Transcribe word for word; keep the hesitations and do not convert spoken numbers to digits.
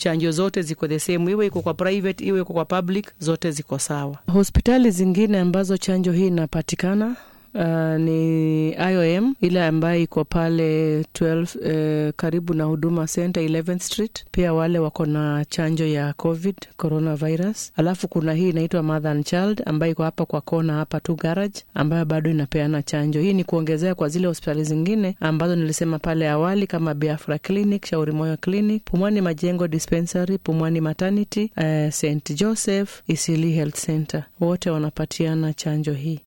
chanjo zote ziko the same, iwe iko kwa private iwe iko kwa public, zote ziko sawa. Hospitali zingine ambazo chanjo hii inapatikana Uh, ni I O M ile ambayo iko pale twelve uh, karibu na Huduma Center eleventh Street. Pia wale wako na chanjo ya COVID coronavirus. Alafu kuna hii inaitwa Mother and Child ambayo iko hapa kwa kona hapa tu garage, ambayo bado inapeana chanjo. Hii ni kuongezea kwa zile hospitali zingine ambazo nilisema pale awali kama Biafra Clinic, Shauri Moyo Clinic, Pumwani Majengo Dispensary, Pumwani Maternity, uh, Saint Joseph, Isili Health Center. Wote wanapatiana chanjo hii.